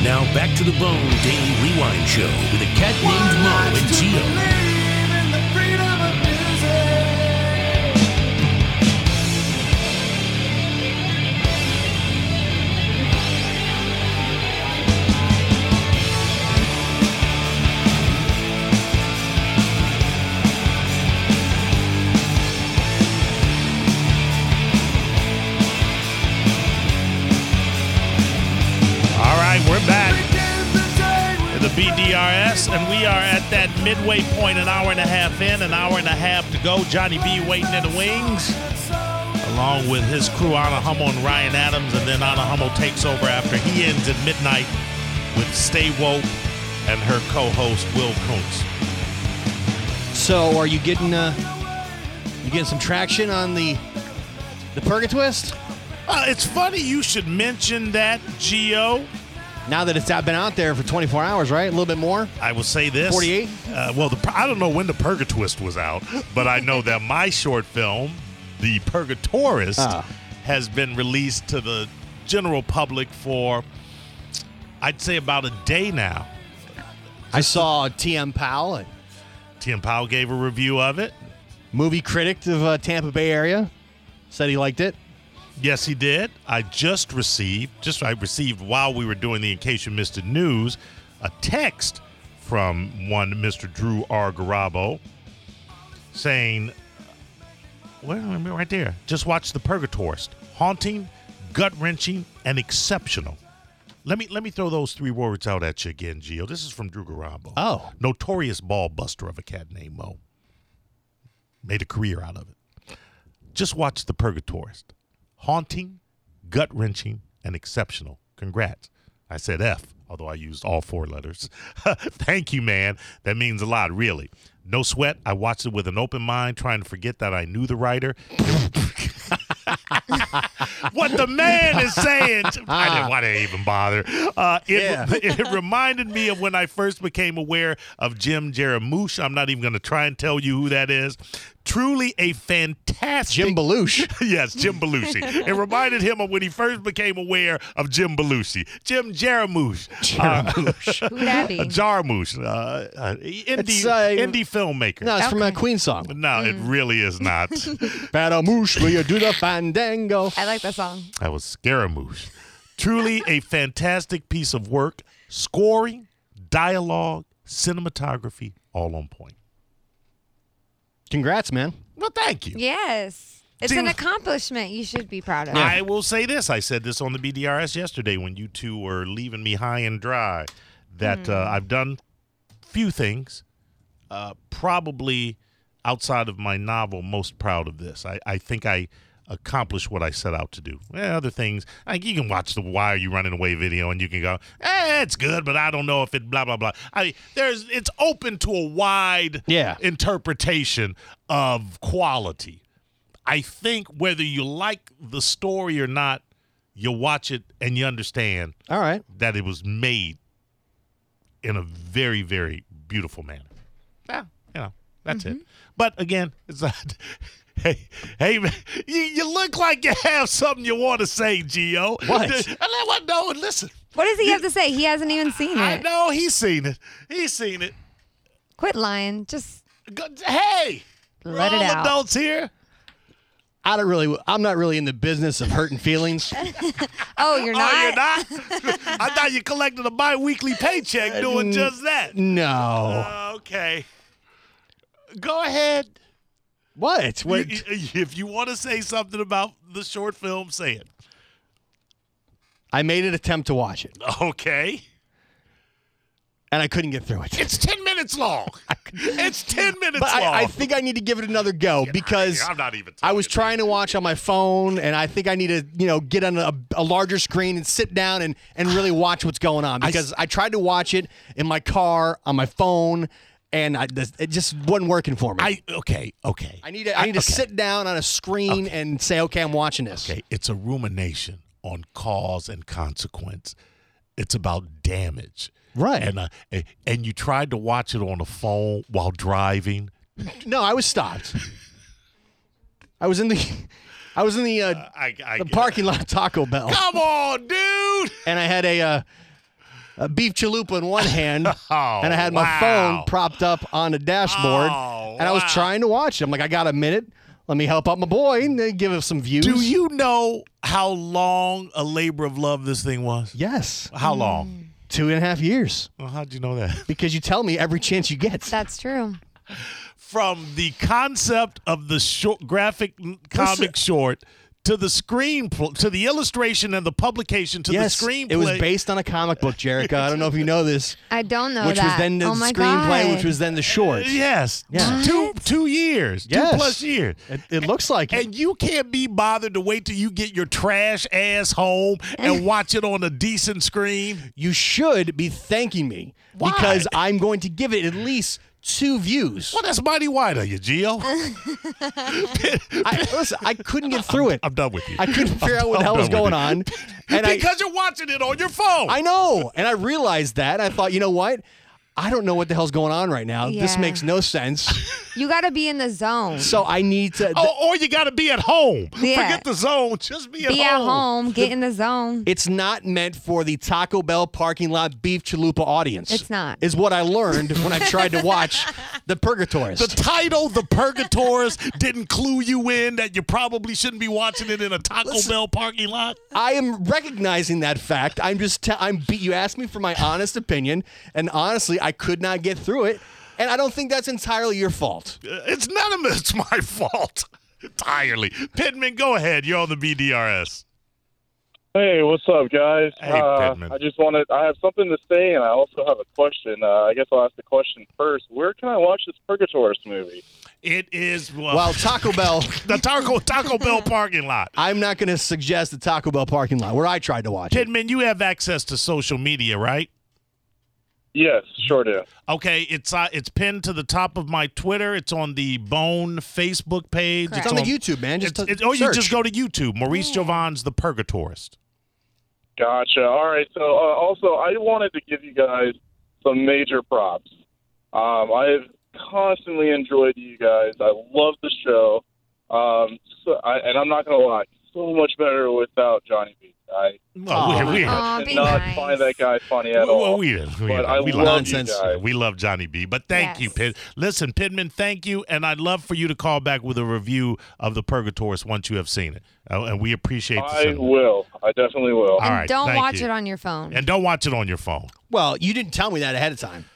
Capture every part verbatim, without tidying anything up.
Now back to the Bone Daily Rewind Show with a cat named Mo and Gio. We're back in the B D R S, and we are at that midway point, an hour and a half in, an hour and a half to go. Johnny B waiting in the wings, along with his crew, Anna Hummel and Ryan Adams, and then Anna Hummel takes over after he ends at midnight with Stay Woke and her co-host, Will Kuntz. So are you getting uh, you getting some traction on the the Purgatwist? Uh, it's funny you should mention that, Gio. Now that it's been out there for twenty-four hours, right? A little bit more? I will say this. forty-eight? Uh, well, the, I don't know when the Purgatwist was out, but I know that my short film, The Purgatorist, Ah. has been released to the general public for, I'd say, about a day now. I saw T M Powell, Tim Powell gave a review of it. movie critic of uh, Tampa Bay area, said he liked it. Yes, he did. I just received, just I received while we were doing the In Case You Missed It news, a text from one Mister Drew R. Garabo saying, well, right there, just watch The Purgatorist. Haunting, gut-wrenching, and exceptional. Let me let me throw those three words out at you again, Gio. This is from Drew Garabo. Oh. Notorious ball buster of a cat named Mo. Made a career out of it. Just watch The Purgatorist. Haunting, gut-wrenching, and exceptional. Congrats. I said F, although I used all four letters. Thank you, man. That means a lot, really. No sweat. I watched it with an open mind, trying to forget that I knew the writer. What the man is saying. I didn't want to even bother. Uh, it, Yeah. it reminded me of when I first became aware of Jim Jarmusch. I'm not even going to try and tell you who that is. Truly a fantastic... Jim Belushi. Yes, Jim Belushi. It reminded him of when he first became aware of Jim Belushi. Jim Jarmusch. Jarmusch. Who that be? Uh, Jarmusch. Uh, uh, indie, It's, uh, indie filmmaker. No, it's from a Okay. Queen song. No, it really is not. Scaramouche, will you do the fandango? I like that song. That was Scaramouche. Truly a fantastic piece of work. Scoring, dialogue, cinematography, all on point. Congrats, man. Well, thank you. Yes. It's See, an accomplishment you should be proud of. I will say this. I said this on the B D R S yesterday when you two were leaving me high and dry, that uh, I've done few things, uh, probably outside of my novel, most proud of this. I, I think I accomplished what I set out to do. Eh, other things, like you can watch the Why Are You Running Away video and you can go, eh, it's good, but I don't know if it blah, blah, blah. I there's It's open to a wide Yeah. interpretation of quality. I think whether you like the story or not, you watch it and you understand All right. that it was made in a very, very beautiful manner. Yeah, you know, that's it. But again, it's not. Hey, hey, man, you, you look like you have something you want to say, Gio. What? What? No, listen. What does he have to say? He hasn't even seen I it. know he's seen it. He's seen it. Quit lying. Just Go- Hey, Let we're it all out. adults here. I don't really. I'm not really in the business of hurting feelings. oh, you're not. Oh, you're not? I thought you collected a bi-weekly paycheck doing just that. No. Uh, okay. Go ahead. What? What? You- if you want to say something about the short film, say it. I made an attempt to watch it, Okay. and I couldn't get through it. It's ten minutes long. It's ten minutes But long. I, I think I need to give it another go because I'm not even I was talking. trying to watch on my phone, and I think I need to, you know, get on a, a larger screen and sit down and, and really watch what's going on. I Because s- I, tried to watch it in my car, on my phone, and I, this- it just wasn't working for me. I okay, okay. I need to, I need to okay. sit down on a screen and say, okay, I'm watching this. Okay, it's a rumination on cause and consequence. It's about damage. Right. And uh, and- and you tried to watch it on a phone while driving. No, I was stopped. I was in the, I was in the, uh, I, I the parking lot of Taco Bell, Come on, dude. and I had a, uh, a beef chalupa in one hand, Oh, and I had my wow. phone propped up on the dashboard, Oh, and I was wow. trying to watch it. I'm like, I got a minute. Let me help out my boy and then give him some views. Do you know how long a labor of love this thing was? Yes. How long? Two and a half years. Well, how'd you know that? Because you tell me every chance you get. That's true. From the concept of the short, graphic comic short to the screen, to the illustration and the publication to yes, the screenplay. it was based on a comic book, Jerica. I don't know if you know this. I don't know which that. was then the oh my screenplay, God. which was then the short. Yes. Yeah. Two What? two years. Yes. Two plus years. It, it looks like it. And you can't be bothered to wait till you get your trash ass home and watch it on a decent screen. You should be thanking me Why? because I'm going to give it at least two views. Well, that's mighty white of you, Gio. I, listen, I couldn't get through it. I'm done with you. I couldn't figure out what the I'm hell was done with going you. on. And I, because you're watching it on your phone. I know. And I realized that. I thought, you know what? I don't know what the hell's going on right now. This Yeah. makes no sense. You got to be in the zone. So I need to. Oh, or you got to be at home. Yeah. Forget the zone. Just be at Be home. at home. Get in the zone. It's not meant for the Taco Bell parking lot beef chalupa audience. It's not. Is what I learned when I tried to watch The Purgatorist. The title, The Purgatorist, didn't clue you in that you probably shouldn't be watching it in a Taco Listen. Bell parking lot. I am recognizing that fact. I'm just. Te- I'm. Be- you asked me for my honest opinion, and honestly, I could not get through it. And I don't think that's entirely your fault. Uh, It's none of it's my fault entirely. Pittman, go ahead. You're on the B D R S. Hey, what's up, guys? Hey, uh, Pittman. I just wanted, I have something to say, and I also have a question. Uh, I guess I'll ask the question first. Where can I watch this Purgatorist movie? It is well, Well, Taco Bell. the Taco Taco Bell parking lot. I'm not going to suggest the Taco Bell parking lot where I tried to watch it. Pittman, you have access to social media, right? Yes, sure do. Okay, it's uh, it's pinned to the top of my Twitter. It's on the Bone Facebook page. Correct. It's on the YouTube, man. Just It's, to it's, oh, you search. just go to YouTube. Maurice Jovan's The Purgatorist. Gotcha. All right. So, uh, also, I wanted to give you guys some major props. Um, I've constantly enjoyed you guys. I love the show. Um, so I, and I'm not going to lie, so much better without Johnny B. I Well, we, we, Aw, did be not nice. find that guy funny at well, all. we, did. we, But did. I we love love you Nonsense. guys. We love Johnny B. But thank you, Yes. Pitt. Listen, Pittman, thank you, and I'd love for you to call back with a review of The Purgatorist once you have seen it, uh, and we appreciate the I sentiment. will. I definitely will. All And right, don't thank watch you. it on your phone. And don't watch it on your phone. Well, you didn't tell me that ahead of time.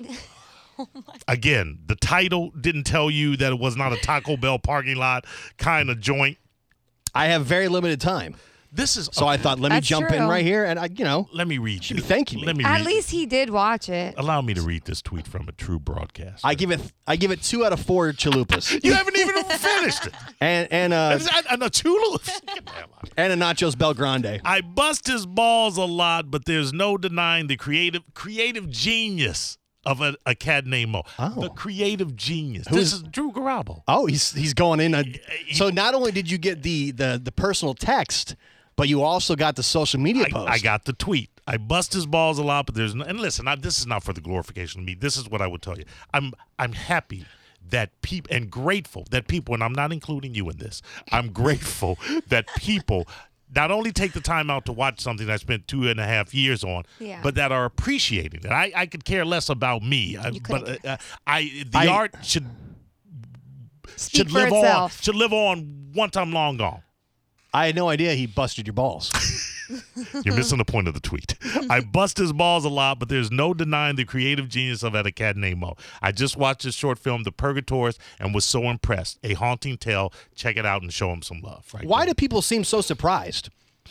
Again, the title didn't tell you that it was not a Taco Bell parking lot kind of joint. I have very limited time. This is So I thought, let me That's jump in true. right here, and I, you know, Let me read should you. be thanking me. Let me At read- least he did watch it. allow me to read this tweet from a true broadcast. I give it, I give it two out of four chalupas, You haven't even finished it. and and uh Is that- and a Chula? and a nachos Bel Grande. I bust his balls a lot, but there's no denying the creative creative genius of a, a cat named Mo. Oh. The creative genius. Who this is- is Drew Garabo. Oh, he's he's going in. A, so not only did you get the the the personal text, but you also got the social media I, post. I got the tweet. I bust his balls a lot, but there's no, and listen, I, this is not for the glorification of me. This is what I would tell you. I'm I'm happy that people and grateful that people, and I'm not including you in this. I'm grateful that people not only take the time out to watch something I spent two and a half years on, Yeah. but that are appreciating it. I, I could care less about me, I, but couldn't uh, I the I- art should Speak should for live on itself. should live on once I'm long gone. I had no idea he busted your balls. You're missing the point of the tweet. I bust his balls a lot, but there's no denying the creative genius of a cat named Mo. I just watched his short film, The Purgatorist, and was so impressed. A haunting tale. Check it out and show him some love. Right Why there. do people seem so surprised?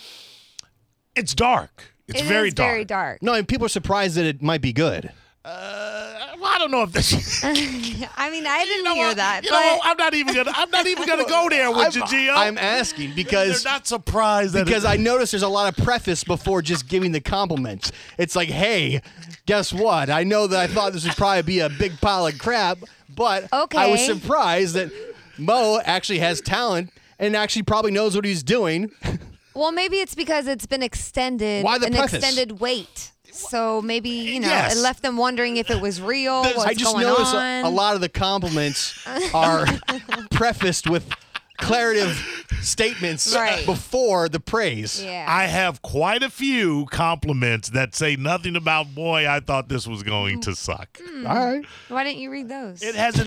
It's dark. It's It very is dark. very dark. No, and people are surprised that it might be good. Uh, well, I don't know if this. I mean, I didn't You know hear what? that, You but know what? I'm not even gonna. I'm not even gonna go there with you, Gio. I'm asking They're because not surprised that because it, I noticed there's a lot of preface before just giving the compliments. It's like, hey, guess what? I know that I thought this would probably be a big pile of crap, but I was Okay. surprised that Mo actually has talent and actually probably knows what he's doing. well, maybe it's because it's been extended, Why the an preface? extended wait. So maybe, you know, Yes. it left them wondering if it was real, There's- what's I just going noticed on. a, a lot of the compliments are prefaced with declarative statements Right. before the praise. Yeah. I have quite a few compliments that say nothing about, boy, I thought this was going to suck. All right. Why didn't you read those? It hasn't.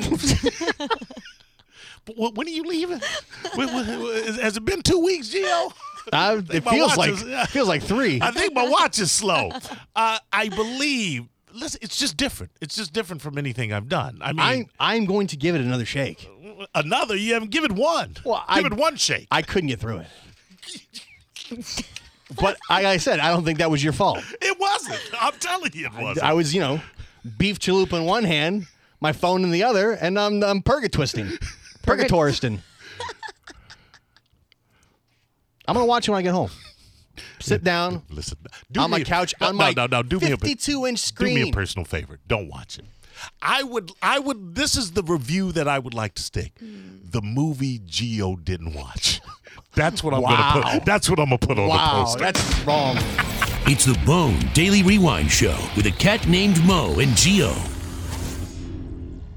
But wh- when are you leaving? When- when- Has it been two weeks, Gio? Uh, it my feels watch like is- feels like three. I think my watch is slow. Uh, I believe. Listen, it's just different. It's just different from anything I've done. I mean, I'm I'm going to give it another shake. another. You haven't given one. Well, give I- it one shake. I couldn't get through it. But like I said, I don't think that was your fault. It wasn't. I'm telling you, it wasn't. I was, you know, beef chalupa in one hand, my phone in the other, and I'm I'm purgatwisting, purgatoristing. I'm gonna watch it when I get home. Sit down Listen, do on me my a- couch no, on no, my no, no, do me a fifty-two inch Do screen. me a personal favor. Don't watch it. I would. I would. This is the review that I would like to stick. The movie Gio didn't watch. That's what I'm Wow. gonna put. That's what I'm gonna put on the Wow, poster. that's wrong. It's the Bone Daily Rewind Show with a cat named Mo and Gio.